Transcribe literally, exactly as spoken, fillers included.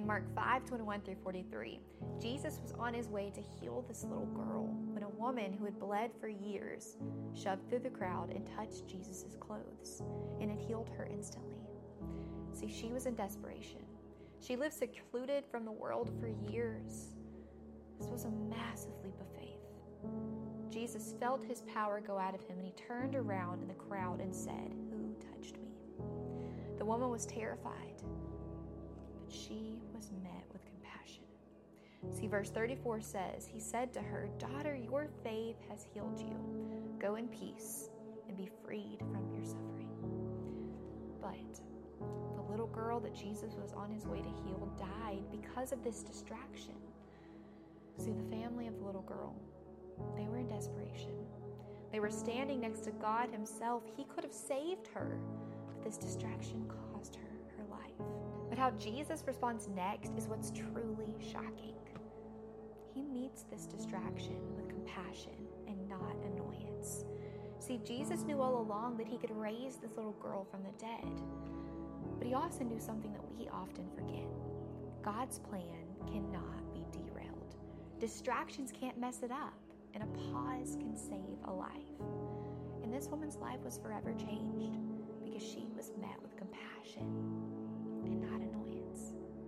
In Mark five, twenty-one through forty-three, Jesus was on his way to heal this little girl when a woman who had bled for years shoved through the crowd and touched Jesus' clothes, and it healed her instantly. See, she was in desperation. She lived secluded from the world for years. This was a massive leap of faith. Jesus felt his power go out of him, and he turned around in the crowd and said, "Who touched me?" The woman was terrified, but she was met with compassion. See, verse thirty-four says, he said to her, "Daughter, your faith has healed you. Go in peace and be freed from your suffering." But the little girl that Jesus was on his way to heal died because of this distraction. See, the family of the little girl, they were in desperation. They were standing next to God himself. He could have saved her, but this distraction cost her her life. But how Jesus responds next is what's truly shocking. He meets this distraction with compassion and not annoyance. See, Jesus knew all along that he could raise this little girl from the dead. But he also knew something that we often forget. God's plan cannot be derailed. Distractions can't mess it up, and a pause can save a life. And this woman's life was forever changed because she was met with compassion and not annoyance.